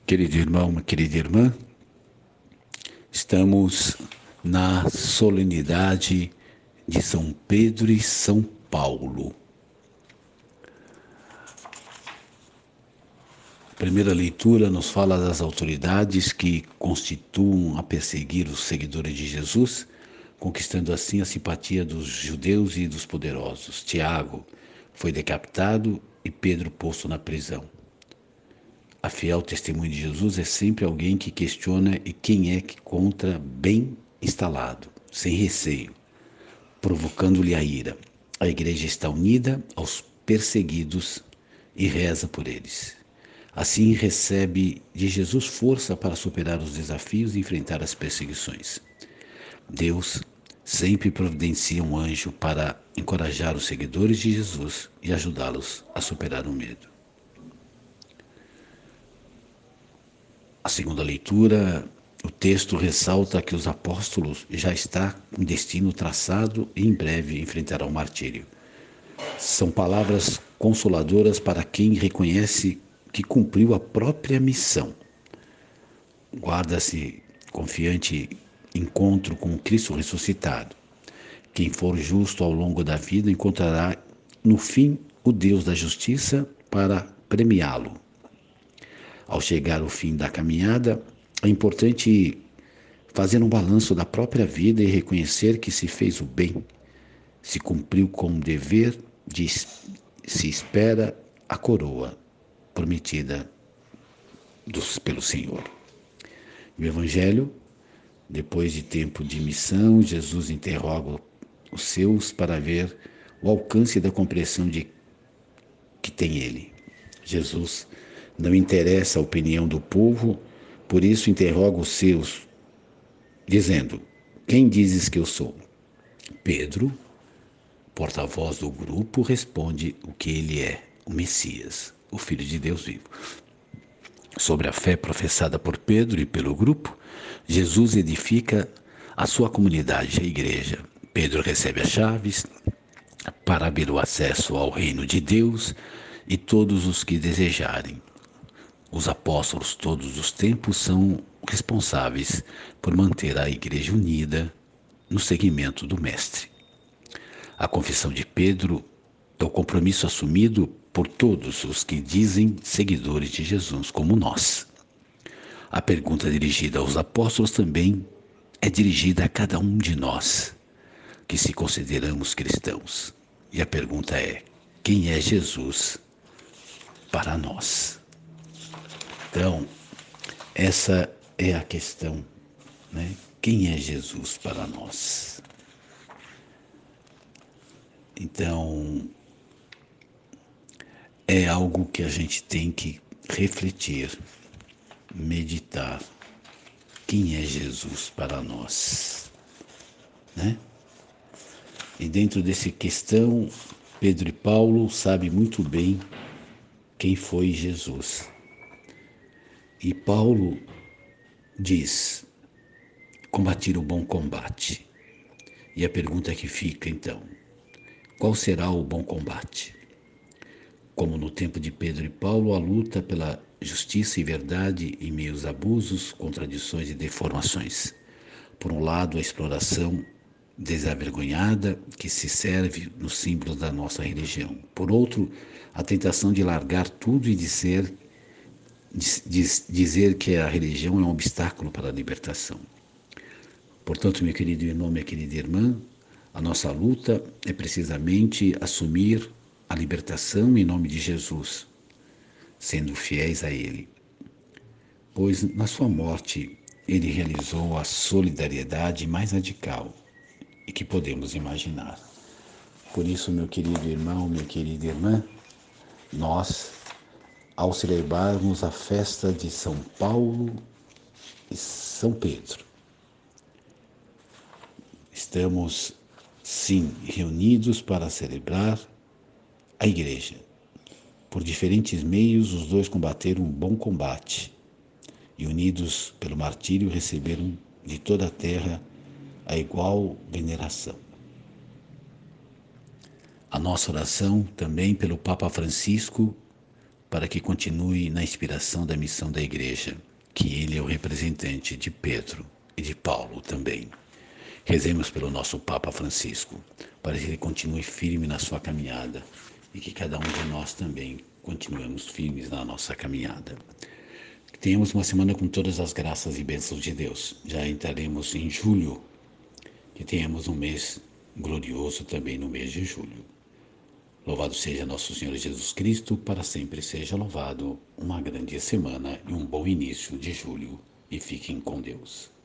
Querido irmão, querida irmã, estamos na solenidade de São Pedro e São Paulo. A primeira leitura nos fala das autoridades que constituam a perseguir os seguidores de Jesus, conquistando assim a simpatia dos judeus e dos poderosos. Tiago foi decapitado e Pedro posto na prisão. A fiel testemunha de Jesus é sempre alguém que questiona e quem é que contra bem instalado, sem receio, provocando-lhe a ira. A igreja está unida aos perseguidos e reza por eles. Assim recebe de Jesus força para superar os desafios e enfrentar as perseguições. Deus sempre providencia um anjo para encorajar os seguidores de Jesus e ajudá-los a superar o medo. A segunda leitura, o texto ressalta que os apóstolos já estão com destino traçado e em breve enfrentarão o martírio. São palavras consoladoras para quem reconhece que cumpriu a própria missão. Guarda-se confiante encontro com Cristo ressuscitado. Quem for justo ao longo da vida encontrará no fim o Deus da justiça para premiá-lo. Ao chegar ao fim da caminhada, é importante fazer um balanço da própria vida e reconhecer que se fez o bem, se cumpriu com o dever, se espera a coroa prometida pelo Senhor. No Evangelho, depois de tempo de missão, Jesus interroga os seus para ver o alcance da compreensão que tem ele. Jesus não interessa a opinião do povo, por isso interroga os seus, dizendo: quem dizes que eu sou? Pedro, porta-voz do grupo, responde o que ele é, o Messias, o Filho de Deus vivo. Sobre a fé professada por Pedro e pelo grupo, Jesus edifica a sua comunidade, a igreja. Pedro recebe as chaves para abrir o acesso ao reino de Deus e todos os que desejarem. Os apóstolos todos os tempos são responsáveis por manter a igreja unida no seguimento do Mestre. A confissão de Pedro é o compromisso assumido por todos os que dizem seguidores de Jesus, como nós. A pergunta dirigida aos apóstolos também é dirigida a cada um de nós, que se consideramos cristãos. E a pergunta é: quem é Jesus para nós? Então, essa é a questão, né? Quem é Jesus para nós? Então, é algo que a gente tem que refletir, meditar. Quem é Jesus para nós, né? E dentro dessa questão, Pedro e Paulo sabem muito bem quem foi Jesus. E Paulo diz: combater o bom combate. E a pergunta que fica então: qual será o bom combate? Como no tempo de Pedro e Paulo, a luta pela justiça e verdade em meio aos abusos, contradições e deformações. Por um lado, a exploração desavergonhada que se serve nos símbolos da nossa religião. Por outro, a tentação de largar tudo e dizer que a religião é um obstáculo para a libertação. Portanto, meu querido irmão, minha querida irmã, a nossa luta é precisamente assumir a libertação em nome de Jesus, sendo fiéis a Ele. Pois na sua morte Ele realizou a solidariedade mais radical e que podemos imaginar. Por isso, meu querido irmão, minha querida irmã, nós, ao celebrarmos a festa de São Paulo e São Pedro, estamos, sim, reunidos para celebrar a igreja. Por diferentes meios, os dois combateram um bom combate e, unidos pelo martírio, receberam de toda a terra a igual veneração. A nossa oração também pelo Papa Francisco, para que continue na inspiração da missão da Igreja, que ele é o representante de Pedro e de Paulo também. Rezemos pelo nosso Papa Francisco, para que ele continue firme na sua caminhada e que cada um de nós também continuemos firmes na nossa caminhada. Que tenhamos uma semana com todas as graças e bênçãos de Deus. Já entraremos em julho, que tenhamos um mês glorioso também no mês de julho. Louvado seja nosso Senhor Jesus Cristo, para sempre seja louvado. Uma grande semana e um bom início de julho. E fiquem com Deus.